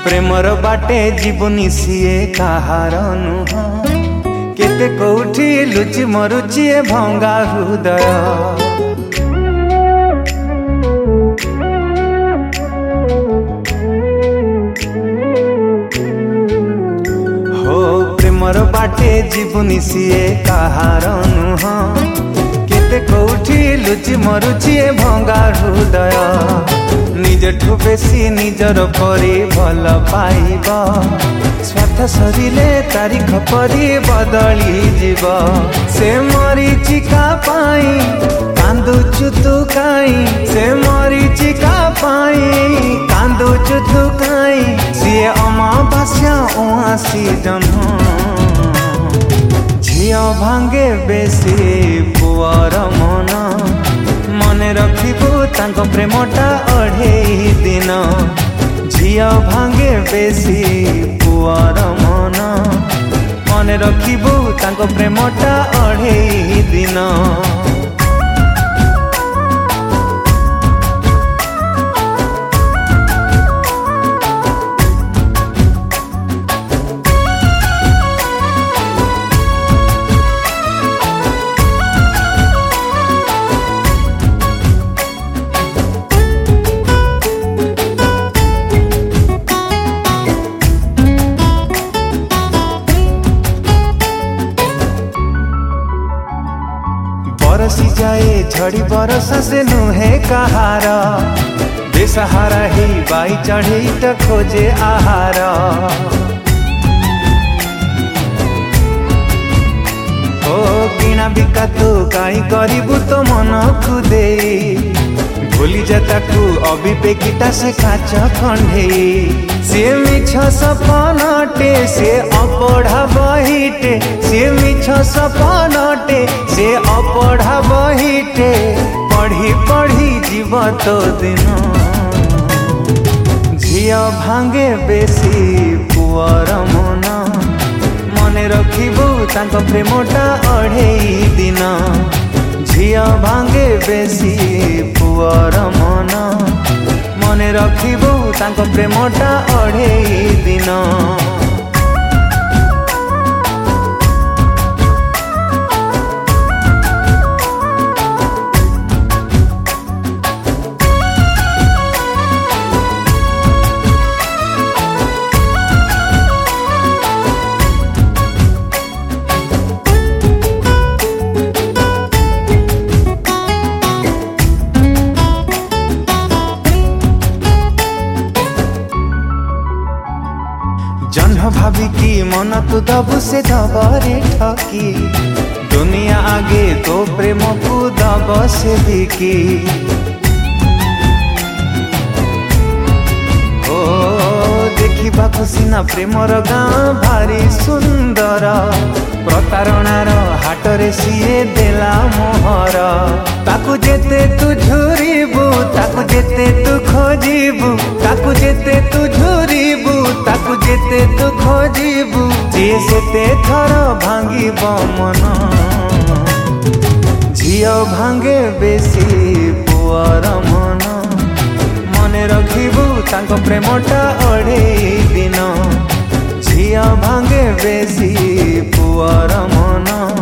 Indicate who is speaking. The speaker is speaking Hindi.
Speaker 1: प्रेमर बाटे जीवनी सीए कहार नुह केते कोठी लुचि मरुचि भंगा हृदय हो प्रेमर बाटे जीवनी सीए कहार नुह केते कोठी लुचि मरुचि भंगा हृदय निजठू बेसी निजर परी भल पाइब स्वार्थ सरिले तारीख परी बदली जीव से मरीचिका पाई कांदुचु तू काई से मरीचिका पाई कांदुचु तू काई सीए अमावास्या उआसी जन्म झियो भांगे बेसी पुअर मन मने रखिबू तांको प्रेमटा अढ़ेई दिन झियो भांगे बेसी पुअर मन मने रखिबू तांको प्रेमटा अढ़ेई दिन बरसी जाए झड़ी बरसा से नुहे कहार बेसहारा ही बाई चढ़ी त खोजे आहार ओ किणा बिका तू काई करिबू तो मन खुदे भूली जाताकू अविवेकिता से काच खंडे से मिछ सपनटे से अपढ़ा बहिटे से मिछ सपनटे से अपढ़ा बहिटे पढ़ी पढ़ी जीव तो दिन झियो भांगे बेसी पुअर मन मने रखिबू तांको प्रेमटा अढ़ेई दिन झियो भांगे बेसी पुअर मन मने रखिबू तांको प्रेमटा अढ़ेई दिन जन्म भाभी की मन तू दबु से दबरे ठकी दुनिया आगे तो प्रेम को दब से बिकी ओ देखा खुसीना प्रेमर गाँ भारी सुंदर प्रतारणार हाटरे सीए देला मोहर ताकू जेते तू झुरीबू ताकू जेते तू खोजीबू ताकू जेते तू झुरीबू ताकू जेते तू खोजीबू जीए सेते थर भांगिब मन झियो भांगे बेसी पुअर मन मने रखिबू तांको प्रेमटा अढ़ेई दिन झियो भांगे बेसी पुअर मन